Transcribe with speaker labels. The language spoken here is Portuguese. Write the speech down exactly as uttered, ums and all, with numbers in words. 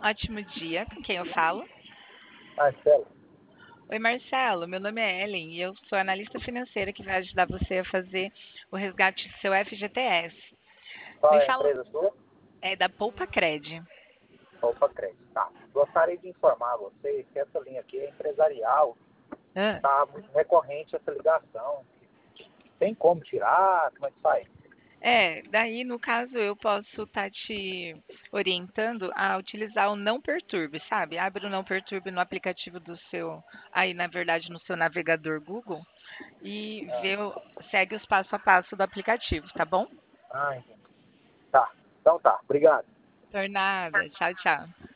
Speaker 1: ótimo dia. Com quem eu falo?
Speaker 2: Marcelo,
Speaker 1: Oi, Marcelo. Meu nome é Ellen e eu sou analista financeira que vai ajudar você a fazer o resgate do seu F G T S.
Speaker 2: qual
Speaker 1: Me
Speaker 2: é a
Speaker 1: fala,
Speaker 2: empresa sua?
Speaker 1: é da Poupa Cred.
Speaker 2: Opa, Crédito. Tá. Gostaria de informar a vocês que essa linha aqui é empresarial,
Speaker 1: Ah,
Speaker 2: está muito recorrente essa ligação. Tem como tirar? Como é que faz?
Speaker 1: é, daí no caso eu posso estar te orientando a utilizar o não perturbe, sabe? Abre o não perturbe no aplicativo do seu, aí na verdade no seu navegador Google e
Speaker 2: Ah,
Speaker 1: vê, o- segue os passo a passo do aplicativo, tá bom?
Speaker 2: ah, entendi. Tá. Então tá. Obrigado.
Speaker 1: Por nada. Tchau, tchau.